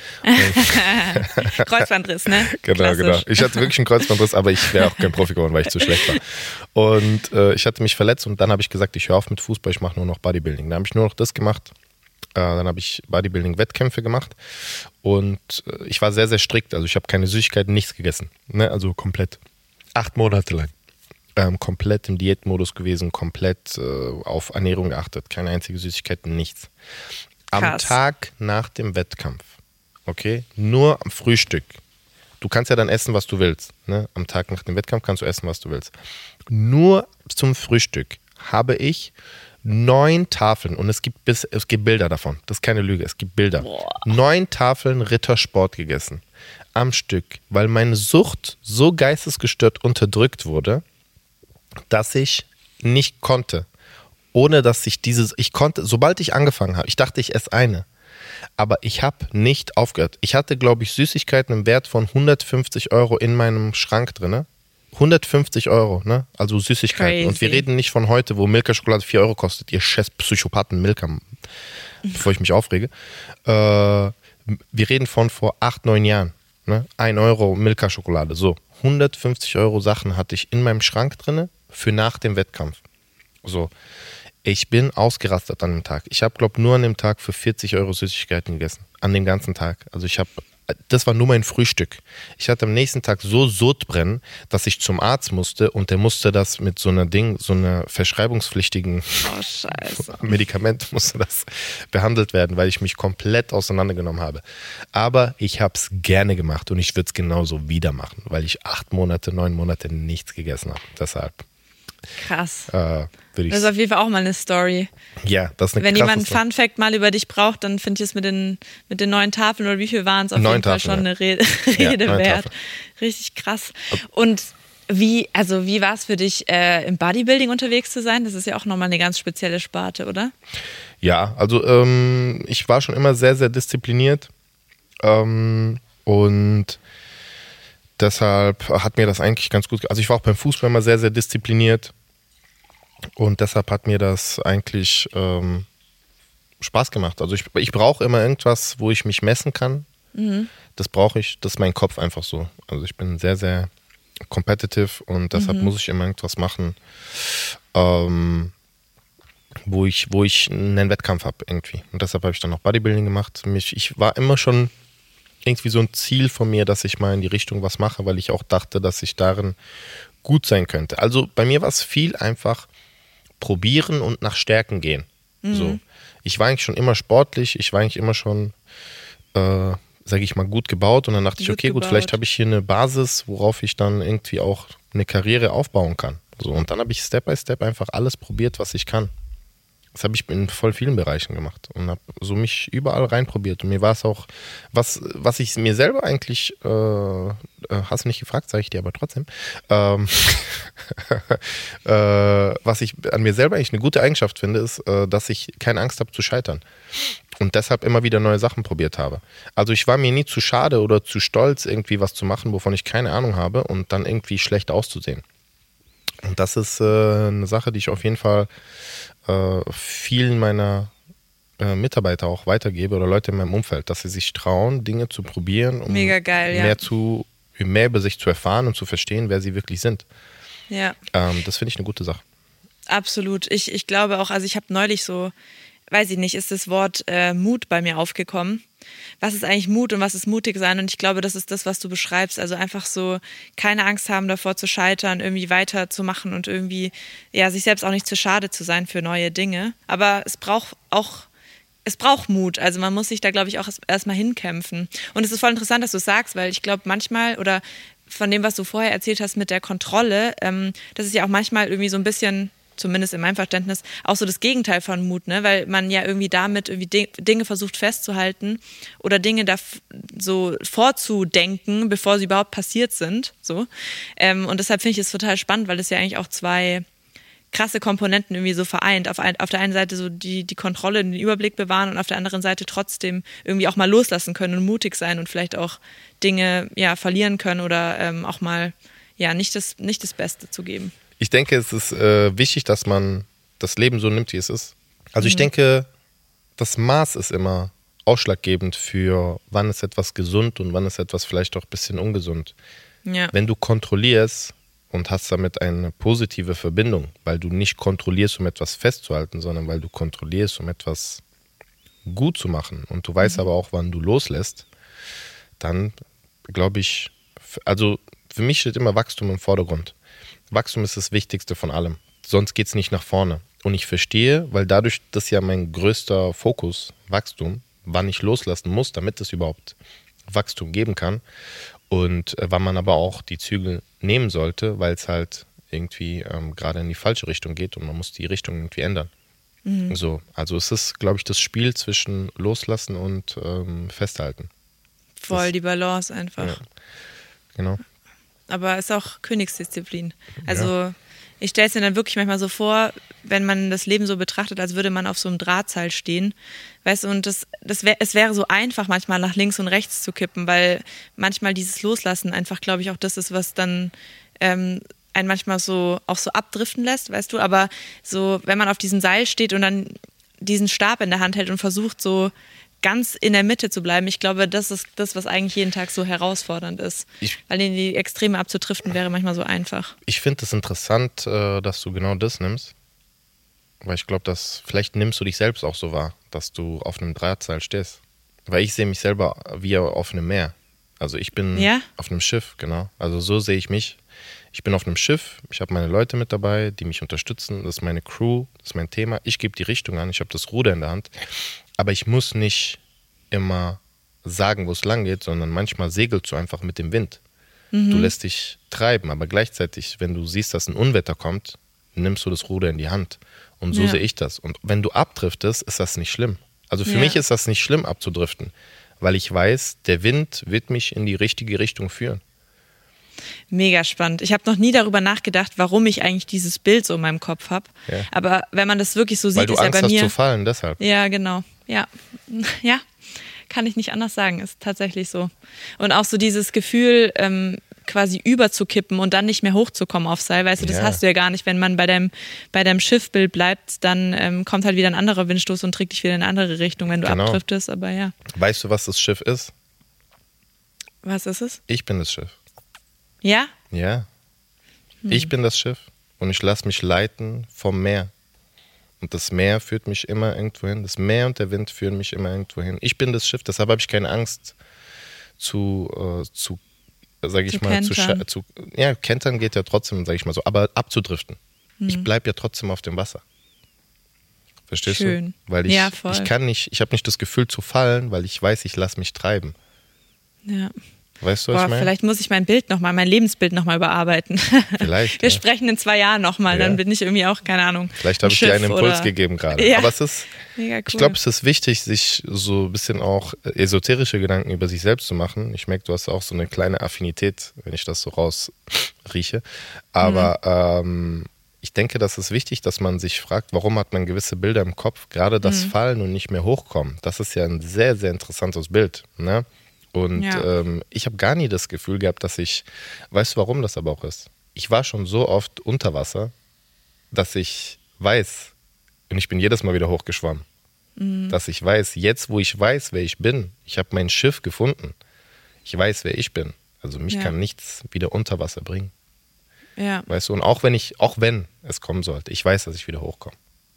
[SPEAKER 2] Kreuzbandriss, ne?
[SPEAKER 3] Genau,
[SPEAKER 2] Klassisch.
[SPEAKER 3] genau. Ich hatte wirklich einen Kreuzbandriss, aber ich wäre auch kein Profi geworden, weil ich zu schlecht war. Und äh, ich hatte mich verletzt und dann habe ich gesagt, ich höre auf mit Fußball, ich mache nur noch Bodybuilding. Dann habe ich nur noch das gemacht. Äh, dann habe ich Bodybuilding-Wettkämpfe gemacht und äh, ich war sehr, sehr strikt. Also ich habe keine Süßigkeiten, nichts gegessen. Ne? Also komplett. Acht Monate lang. Ähm, komplett im Diätmodus gewesen, komplett äh, auf Ernährung geachtet. Keine einzige Süßigkeit, nichts. Am Krass. Tag nach dem Wettkampf, okay, nur am Frühstück. Du kannst ja dann essen, was du willst. Ne? Am Tag nach dem Wettkampf kannst du essen, was du willst. Nur zum Frühstück habe ich neun Tafeln, und es gibt, bis, es gibt Bilder davon, das ist keine Lüge, es gibt Bilder. Boah. Neun Tafeln Rittersport gegessen am Stück, weil meine Sucht so geistesgestört unterdrückt wurde, dass ich nicht konnte. Ohne dass ich dieses, ich konnte, sobald ich angefangen habe, ich dachte, ich esse eine, aber ich habe nicht aufgehört. Ich hatte, glaube ich, Süßigkeiten im Wert von hundertfünfzig Euro in meinem Schrank drin. hundertfünfzig Euro, ne? Also Süßigkeiten. Crazy. Und wir reden nicht von heute, wo Milka-Schokolade vier Euro kostet. Ihr scheiß Psychopathen Milka, bevor ich mich aufrege. Äh, wir reden von vor acht, neun Jahren. Ne? ein Euro Milka-Schokolade. So, hundertfünfzig Euro Sachen hatte ich in meinem Schrank drin für nach dem Wettkampf. So. Ich bin ausgerastet an dem Tag. Ich habe, glaube ich, nur an dem Tag für vierzig Euro Süßigkeiten gegessen. An dem ganzen Tag. Also ich habe, das war nur mein Frühstück. Ich hatte am nächsten Tag so Sodbrennen, dass ich zum Arzt musste und der musste das mit so einer Ding, so einer verschreibungspflichtigen
[SPEAKER 2] oh, Scheiße.
[SPEAKER 3] Medikament musste das behandelt werden, weil ich mich komplett auseinandergenommen habe. Aber ich habe es gerne gemacht und ich würde es genauso wieder machen, weil ich acht Monate, neun Monate nichts gegessen habe. Deshalb.
[SPEAKER 2] Krass.
[SPEAKER 3] Äh,
[SPEAKER 2] das ist auf jeden Fall auch mal eine Story.
[SPEAKER 3] Ja, das ist eine
[SPEAKER 2] Wenn jemand einen
[SPEAKER 3] Story.
[SPEAKER 2] Fun-Fact mal über dich braucht, dann finde ich es mit den, mit den neuen Tafeln oder wie viel waren es auf
[SPEAKER 3] neun
[SPEAKER 2] jeden Fall
[SPEAKER 3] Tafeln,
[SPEAKER 2] schon
[SPEAKER 3] ja.
[SPEAKER 2] eine Rede, Rede
[SPEAKER 3] ja,
[SPEAKER 2] wert.
[SPEAKER 3] Tafeln.
[SPEAKER 2] Richtig krass. Und wie, also wie war es für dich, äh, im Bodybuilding unterwegs zu sein? Das ist ja auch nochmal eine ganz spezielle Sparte, oder?
[SPEAKER 3] Ja, also ähm, ich war schon immer sehr, sehr diszipliniert ähm, und deshalb hat mir das eigentlich ganz gut, also ich war auch beim Fußball immer sehr, sehr diszipliniert und deshalb hat mir das eigentlich ähm, Spaß gemacht. Also ich, ich brauche immer irgendwas, wo ich mich messen kann. Mhm. Das brauche ich, das ist mein Kopf einfach so. Also ich bin sehr, sehr competitive und deshalb mhm. muss ich immer irgendwas machen, ähm, wo ich, wo ich einen Wettkampf habe irgendwie. Und deshalb habe ich dann auch Bodybuilding gemacht. Mich, ich war immer schon irgendwie so ein Ziel von mir, dass ich mal in die Richtung was mache, weil ich auch dachte, dass ich darin gut sein könnte. Also bei mir war es viel einfach probieren und nach Stärken gehen. Mhm. So. Ich war eigentlich schon immer sportlich, ich war eigentlich immer schon, äh, sage ich mal, gut gebaut und dann dachte gut ich, okay, gebaut. gut, vielleicht habe ich hier eine Basis, worauf ich dann irgendwie auch eine Karriere aufbauen kann. So, und dann habe ich Step by Step einfach alles probiert, was ich kann. Das habe ich in voll vielen Bereichen gemacht und habe so mich überall reinprobiert. Und mir war es auch, was, was ich mir selber eigentlich, äh, hast du nicht gefragt, sage ich dir aber trotzdem, ähm, äh, was ich an mir selber eigentlich eine gute Eigenschaft finde, ist, äh, dass ich keine Angst habe zu scheitern. Und deshalb immer wieder neue Sachen probiert habe. Also ich war mir nie zu schade oder zu stolz, irgendwie was zu machen, wovon ich keine Ahnung habe und dann irgendwie schlecht auszusehen. Und das ist äh, eine Sache, die ich auf jeden Fall äh, vielen meiner äh, Mitarbeiter auch weitergebe oder Leute in meinem Umfeld, dass sie sich trauen, Dinge zu probieren, um
[SPEAKER 2] Mega geil, ja.
[SPEAKER 3] mehr, zu, mehr über sich zu erfahren und zu verstehen, wer sie wirklich sind.
[SPEAKER 2] Ja.
[SPEAKER 3] Ähm, das finde ich eine gute Sache.
[SPEAKER 2] Absolut. Ich, ich glaube auch, also ich habe neulich so, weiß ich nicht, ist das Wort äh, Mut bei mir aufgekommen. Was ist eigentlich Mut und was ist mutig sein? Und ich glaube, das ist das, was du beschreibst. Also einfach so keine Angst haben davor zu scheitern, irgendwie weiterzumachen und irgendwie ja sich selbst auch nicht zu schade zu sein für neue Dinge. Aber es braucht auch Es braucht Mut, also man muss sich da, glaube ich, auch erstmal hinkämpfen. Und es ist voll interessant, dass du es sagst, weil ich glaube manchmal, oder von dem, was du vorher erzählt hast mit der Kontrolle, ähm, das ist ja auch manchmal irgendwie so ein bisschen, zumindest in meinem Verständnis, auch so das Gegenteil von Mut, ne? Weil man ja irgendwie damit irgendwie Dinge versucht festzuhalten oder Dinge da so vorzudenken, bevor sie überhaupt passiert sind. So. Ähm, und deshalb finde ich es total spannend, weil es ja eigentlich auch zwei krasse Komponenten irgendwie so vereint. Auf, ein, auf der einen Seite so die, die Kontrolle, den Überblick bewahren und auf der anderen Seite trotzdem irgendwie auch mal loslassen können und mutig sein und vielleicht auch Dinge ja verlieren können oder ähm, auch mal ja nicht das, nicht das Beste zu geben.
[SPEAKER 3] Ich denke, es ist äh, wichtig, dass man das Leben so nimmt, wie es ist. Also ich
[SPEAKER 2] Mhm.
[SPEAKER 3] denke, das Maß ist immer ausschlaggebend für, wann ist etwas gesund und wann ist etwas vielleicht auch ein bisschen ungesund.
[SPEAKER 2] Ja.
[SPEAKER 3] Wenn du kontrollierst und hast damit eine positive Verbindung, weil du nicht kontrollierst, um etwas festzuhalten, sondern weil du kontrollierst, um etwas gut zu machen und du weißt aber auch, wann du loslässt, dann glaube ich, also für mich steht immer Wachstum im Vordergrund. Wachstum ist das Wichtigste von allem. Sonst geht es nicht nach vorne. Und ich verstehe, weil dadurch, das ist ja mein größter Fokus, Wachstum, wann ich loslassen muss, damit es überhaupt Wachstum geben kann. Und äh, wann man aber auch die Zügel nehmen sollte, weil es halt irgendwie ähm, gerade in die falsche Richtung geht und man muss die Richtung irgendwie ändern. Mhm. So, also es ist, glaube ich, das Spiel zwischen Loslassen und ähm, Festhalten.
[SPEAKER 2] Voll
[SPEAKER 3] das,
[SPEAKER 2] die Balance einfach.
[SPEAKER 3] Ja, genau.
[SPEAKER 2] Aber ist auch Königsdisziplin. Also
[SPEAKER 3] Ja.
[SPEAKER 2] ich stelle es mir dann wirklich manchmal so vor, wenn man das Leben so betrachtet, als würde man auf so einem Drahtseil stehen. Weißt du, und das, das wär, es wäre so einfach, manchmal nach links und rechts zu kippen, weil manchmal dieses Loslassen einfach, glaube ich, auch das ist, was dann ähm, einen manchmal so auch so abdriften lässt, weißt du. Aber so, wenn man auf diesem Seil steht und dann diesen Stab in der Hand hält und versucht, so ganz in der Mitte zu bleiben, ich glaube, das ist das, was eigentlich jeden Tag so herausfordernd ist.
[SPEAKER 3] Ich,
[SPEAKER 2] Weil in die Extreme abzudriften wäre manchmal so einfach.
[SPEAKER 3] ich finde es interessant, äh, dass du genau das nimmst. Weil ich glaube, dass vielleicht nimmst du dich selbst auch so wahr, dass du auf einem Drahtseil stehst. Weil ich sehe mich selber wie auf einem Meer. Also ich bin
[SPEAKER 2] Ja?
[SPEAKER 3] auf einem Schiff, genau. Also so sehe ich mich. Ich bin auf einem Schiff, ich habe meine Leute mit dabei, die mich unterstützen. Das ist meine Crew, das ist mein Thema. Ich gebe die Richtung an, ich habe das Ruder in der Hand. Aber ich muss nicht immer sagen, wo es lang geht, sondern manchmal segelst du einfach mit dem Wind. Mhm. Du lässt dich treiben, aber gleichzeitig, wenn du siehst, dass ein Unwetter kommt, nimmst du das Ruder in die Hand. Und so
[SPEAKER 2] Ja.
[SPEAKER 3] sehe ich das. Und wenn du abdriftest, ist das nicht schlimm. Also für
[SPEAKER 2] Ja.
[SPEAKER 3] mich ist das nicht schlimm, abzudriften, weil ich weiß, der Wind wird mich in die richtige Richtung führen.
[SPEAKER 2] Mega spannend. Ich habe noch nie darüber nachgedacht, warum ich eigentlich dieses Bild so in meinem Kopf habe.
[SPEAKER 3] Ja.
[SPEAKER 2] Aber wenn man das wirklich so
[SPEAKER 3] Weil
[SPEAKER 2] sieht,
[SPEAKER 3] du
[SPEAKER 2] ist ja
[SPEAKER 3] Angst
[SPEAKER 2] bei
[SPEAKER 3] hast
[SPEAKER 2] mir.
[SPEAKER 3] zu fallen, deshalb.
[SPEAKER 2] Ja, genau. Ja. Ja. Kann ich nicht anders sagen. Ist tatsächlich so. Und auch so dieses Gefühl, ähm, quasi überzukippen und dann nicht mehr hochzukommen aufs Seil. Weißt du, das
[SPEAKER 3] Ja.
[SPEAKER 2] hast du ja gar nicht. Wenn man bei deinem, bei deinem Schiffbild bleibt, dann ähm, kommt halt wieder ein anderer Windstoß und trägt dich wieder in eine andere Richtung, wenn du
[SPEAKER 3] Genau.
[SPEAKER 2] abdriftest. Aber ja.
[SPEAKER 3] Weißt du, was das Schiff ist?
[SPEAKER 2] Was ist es?
[SPEAKER 3] Ich bin das Schiff.
[SPEAKER 2] Ja?
[SPEAKER 3] Ja.
[SPEAKER 2] Hm.
[SPEAKER 3] Ich bin das Schiff und ich lasse mich leiten vom Meer. Und das Meer führt mich immer irgendwo hin. Das Meer und der Wind führen mich immer irgendwo hin. Ich bin das Schiff, deshalb habe ich keine Angst zu, äh, zu sage ich
[SPEAKER 2] Zu
[SPEAKER 3] mal, zu,
[SPEAKER 2] kentern.
[SPEAKER 3] scha- zu ja, kentern geht ja trotzdem, sage ich mal so, aber abzudriften.
[SPEAKER 2] Hm.
[SPEAKER 3] Ich bleibe ja trotzdem auf dem Wasser. Verstehst
[SPEAKER 2] Schön.
[SPEAKER 3] du? Weil ich,
[SPEAKER 2] Ja, voll.
[SPEAKER 3] ich kann nicht, ich habe nicht das Gefühl zu fallen, weil ich weiß, ich lasse mich treiben.
[SPEAKER 2] Ja.
[SPEAKER 3] Weißt du, was
[SPEAKER 2] Boah,
[SPEAKER 3] ich meine?
[SPEAKER 2] vielleicht muss ich mein Bild nochmal, mein Lebensbild nochmal überarbeiten.
[SPEAKER 3] Vielleicht,
[SPEAKER 2] Wir
[SPEAKER 3] ja.
[SPEAKER 2] sprechen in zwei Jahren nochmal,
[SPEAKER 3] Ja.
[SPEAKER 2] dann bin ich irgendwie auch, keine Ahnung.
[SPEAKER 3] Vielleicht habe
[SPEAKER 2] ein
[SPEAKER 3] ich dir einen
[SPEAKER 2] Schiff
[SPEAKER 3] Impuls
[SPEAKER 2] oder-
[SPEAKER 3] gegeben gerade.
[SPEAKER 2] Ja.
[SPEAKER 3] Aber es ist,
[SPEAKER 2] Mega cool.
[SPEAKER 3] ich glaube, es ist wichtig, sich so ein bisschen auch esoterische Gedanken über sich selbst zu machen. Ich merke, du hast auch so eine kleine Affinität, wenn ich das so rausrieche. Aber ähm, ich denke, das ist wichtig, dass man sich fragt, warum hat man gewisse Bilder im Kopf? Gerade das
[SPEAKER 2] Mhm.
[SPEAKER 3] Fallen und nicht mehr hochkommen. Das ist ja ein sehr, sehr interessantes Bild. Ne? Und
[SPEAKER 2] Ja.
[SPEAKER 3] ähm, ich habe gar nie das Gefühl gehabt, dass ich, weißt du, warum das aber auch ist? ich war schon so oft unter Wasser, dass ich weiß, und ich bin jedes Mal wieder hochgeschwommen, mhm. dass ich weiß, jetzt wo ich weiß, wer ich bin, ich habe mein Schiff gefunden, ich weiß, wer ich bin. Also mich ja. kann nichts wieder unter Wasser bringen.
[SPEAKER 2] Ja.
[SPEAKER 3] Weißt du, und auch wenn ich, auch wenn es kommen sollte, ich weiß, dass ich wieder hochkomme.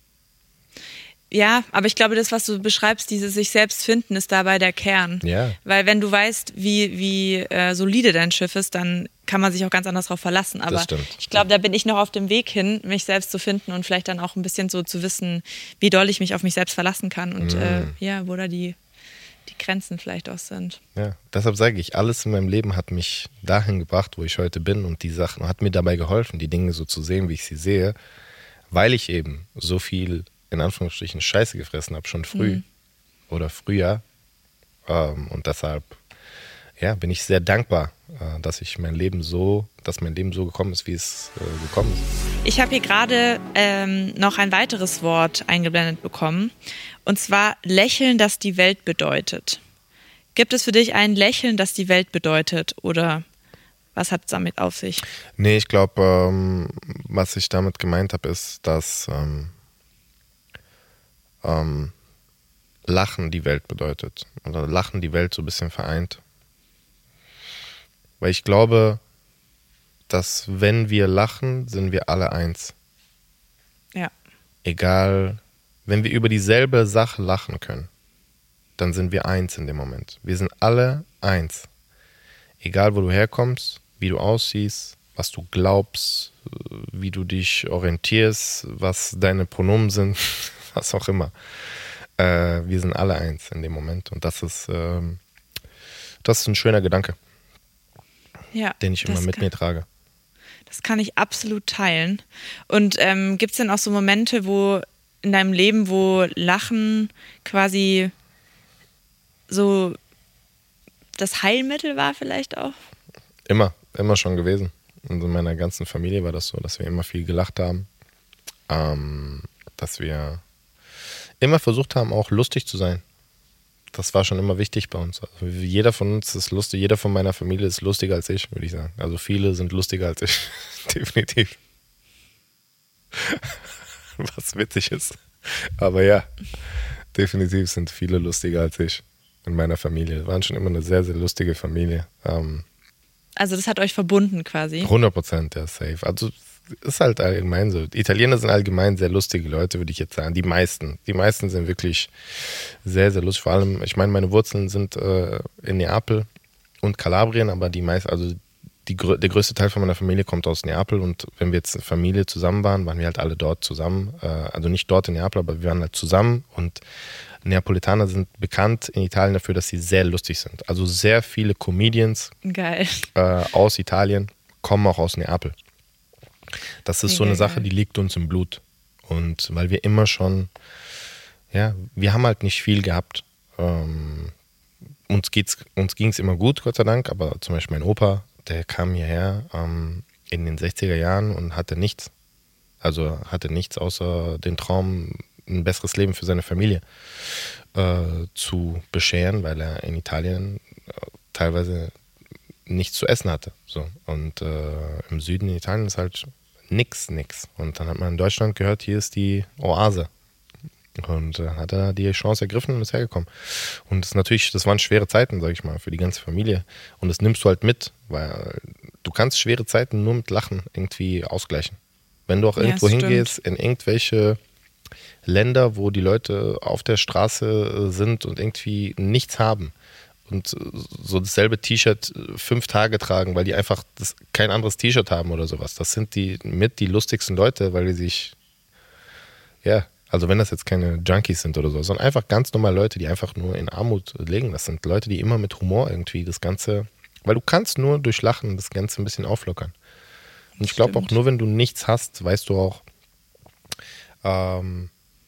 [SPEAKER 2] Ja, aber ich glaube, das, was du beschreibst, dieses sich selbst finden, ist dabei der Kern.
[SPEAKER 3] Ja.
[SPEAKER 2] Weil wenn du weißt, wie, wie äh, solide dein Schiff ist, dann kann man sich auch ganz anders darauf verlassen. Aber
[SPEAKER 3] das stimmt.
[SPEAKER 2] ich glaube, da bin ich noch auf dem Weg hin, mich selbst zu finden und vielleicht dann auch ein bisschen so zu wissen, wie doll ich mich auf mich selbst verlassen kann und mm. äh, ja, wo da die, die Grenzen vielleicht auch sind.
[SPEAKER 3] Ja, deshalb sage ich, alles in meinem Leben hat mich dahin gebracht, wo ich heute bin und die Sachen hat mir dabei geholfen, die Dinge so zu sehen, wie ich sie sehe, weil ich eben so viel in Anführungsstrichen Scheiße gefressen habe, schon früh mhm. oder früher. Ähm, und deshalb ja, bin ich sehr dankbar, äh, dass ich mein Leben so, dass mein Leben so gekommen ist, wie es äh, gekommen ist.
[SPEAKER 2] Ich habe hier gerade ähm, noch ein weiteres Wort eingeblendet bekommen. Und zwar Lächeln, das die Welt bedeutet. Gibt es für dich ein Lächeln, das die Welt bedeutet? Oder was hat es damit auf sich?
[SPEAKER 3] Nee, ich glaube, ähm, was ich damit gemeint habe, ist, dass ähm, Ähm, Lachen die Welt bedeutet. Oder Lachen die Welt so ein bisschen vereint. Weil ich glaube, dass wenn wir lachen, sind wir alle eins.
[SPEAKER 2] Ja.
[SPEAKER 3] Egal, wenn wir über dieselbe Sache lachen können, dann sind wir eins in dem Moment. Wir sind alle eins. Egal, wo du herkommst, wie du aussiehst, was du glaubst, wie du dich orientierst, was deine Pronomen sind, was auch immer. Äh, wir sind alle eins in dem Moment. Und das ist, ähm, das ist ein schöner Gedanke,
[SPEAKER 2] ja,
[SPEAKER 3] den ich immer mit
[SPEAKER 2] kann,
[SPEAKER 3] mir trage.
[SPEAKER 2] Das kann ich absolut teilen. Und ähm, gibt es denn auch so Momente, wo in deinem Leben, wo Lachen quasi so das Heilmittel war vielleicht auch?
[SPEAKER 3] Immer, immer schon gewesen. Und in meiner ganzen Familie war das so, dass wir immer viel gelacht haben. Ähm, dass wir immer versucht haben, auch lustig zu sein. Das war schon immer wichtig bei uns. Also jeder von uns ist lustig, jeder von meiner Familie ist lustiger als ich, würde ich sagen. Also viele sind lustiger als ich, definitiv. Was witzig ist. Aber ja, definitiv sind viele lustiger als ich in meiner Familie. Wir waren schon immer eine sehr, sehr lustige Familie. Ähm,
[SPEAKER 2] also das hat euch verbunden quasi?
[SPEAKER 3] hundert Prozent, ja, safe. Also ist halt allgemein so. Italiener sind allgemein sehr lustige Leute, würde ich jetzt sagen. Die meisten. Die meisten sind wirklich sehr, sehr lustig. Vor allem, ich meine, meine Wurzeln sind äh, in Neapel und Kalabrien, aber die meisten, also die, der größte Teil von meiner Familie kommt aus Neapel und wenn wir jetzt Familie zusammen waren, waren wir halt alle dort zusammen. Äh, also nicht dort in Neapel, aber wir waren halt zusammen und Neapolitaner sind bekannt in Italien dafür, dass sie sehr lustig sind. Also sehr viele Comedians
[SPEAKER 2] geil.
[SPEAKER 3] Äh, aus Italien kommen auch aus Neapel. Das ist so eine Sache, die liegt uns im Blut. Und weil wir immer schon, ja, wir haben halt nicht viel gehabt. Ähm, uns geht's, uns ging es immer gut, Gott sei Dank, aber zum Beispiel mein Opa, der kam hierher ähm, in den sechziger Jahren und hatte nichts. Also hatte nichts außer den Traum, ein besseres Leben für seine Familie äh, zu bescheren, weil er in Italien äh, teilweise nichts zu essen hatte. So. Und äh, im Süden in Italien ist halt nix, nix. Und dann hat man in Deutschland gehört, hier ist die Oase. Und dann hat er die Chance ergriffen und ist hergekommen. Und das natürlich, das waren schwere Zeiten, sag ich mal, für die ganze Familie. Und das nimmst du halt mit, weil du kannst schwere Zeiten nur mit Lachen irgendwie ausgleichen. Wenn du auch irgendwo ja, hingehst, in irgendwelche Länder, wo die Leute auf der Straße sind und irgendwie nichts haben und so dasselbe T-Shirt fünf Tage tragen, weil die einfach das, kein anderes T-Shirt haben oder sowas. Das sind die mit die lustigsten Leute, weil die sich, ja, also wenn das jetzt keine Junkies sind oder so, sondern einfach ganz normale Leute, die einfach nur in Armut leben. Das sind Leute, die immer mit Humor irgendwie das Ganze, weil du kannst nur durch Lachen das Ganze ein bisschen auflockern. Und ich glaube auch nur, wenn du nichts hast, weißt du auch, ähm,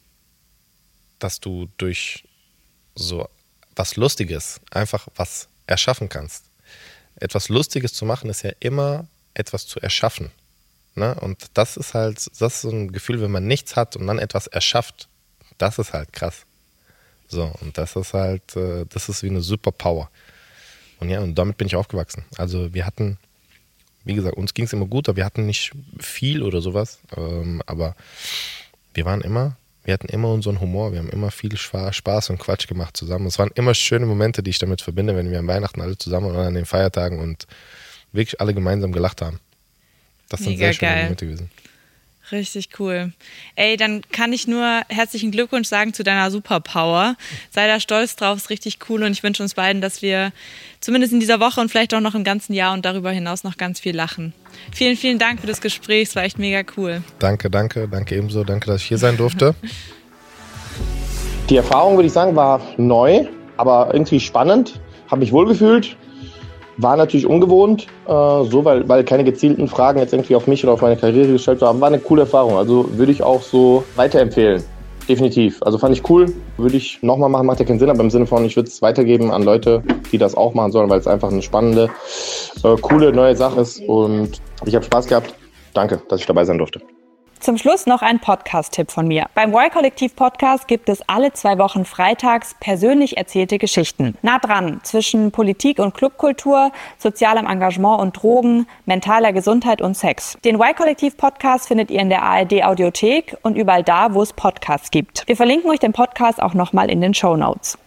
[SPEAKER 3] dass du durch so was Lustiges einfach was erschaffen kannst. Etwas Lustiges zu machen, ist ja immer etwas zu erschaffen. Ne? Und das ist halt, das ist so ein Gefühl, wenn man nichts hat und dann etwas erschafft, das ist halt krass. So, und das ist halt, das ist wie eine Superpower. Und ja, und damit bin ich aufgewachsen. Also wir hatten, wie gesagt, uns ging es immer gut, aber wir hatten nicht viel oder sowas. Ähm, aber wir waren immer, wir hatten immer unseren Humor, wir haben immer viel Spaß und Quatsch gemacht zusammen. Es waren immer schöne Momente, die ich damit verbinde, wenn wir an Weihnachten alle zusammen oder an den Feiertagen und wirklich alle gemeinsam gelacht haben. Das sind
[SPEAKER 2] Mega
[SPEAKER 3] sehr schöne
[SPEAKER 2] geil.
[SPEAKER 3] Momente gewesen.
[SPEAKER 2] Richtig cool. Ey, dann kann ich nur herzlichen Glückwunsch sagen zu deiner Superpower. Sei da stolz drauf, ist richtig cool und ich wünsche uns beiden, dass wir zumindest in dieser Woche und vielleicht auch noch im ganzen Jahr und darüber hinaus noch ganz viel lachen. Vielen, vielen Dank für das Gespräch, es war echt mega cool.
[SPEAKER 3] Danke, danke, danke ebenso. Danke, dass ich hier sein durfte.
[SPEAKER 5] Die Erfahrung, würde ich sagen, war neu, aber irgendwie spannend. Habe mich wohlgefühlt. War natürlich ungewohnt, äh, so, weil, weil keine gezielten Fragen jetzt irgendwie auf mich oder auf meine Karriere gestellt waren. War eine coole Erfahrung. Also würde ich auch so weiterempfehlen. Definitiv. Also fand ich cool. Würde ich nochmal machen, macht ja keinen Sinn, aber im Sinne von, ich würde es weitergeben an Leute, die das auch machen sollen, weil es einfach eine spannende, äh, coole, neue Sache ist. Und ich habe Spaß gehabt. Danke, dass ich dabei sein durfte.
[SPEAKER 6] Zum Schluss noch ein Podcast-Tipp von mir. Beim Y-Kollektiv-Podcast gibt es alle zwei Wochen freitags persönlich erzählte Geschichten. Nah dran zwischen Politik und Clubkultur, sozialem Engagement und Drogen, mentaler Gesundheit und Sex. Den Y-Kollektiv-Podcast findet ihr in der A R D-Audiothek und überall da, wo es Podcasts gibt. Wir verlinken euch den Podcast auch nochmal in den Shownotes.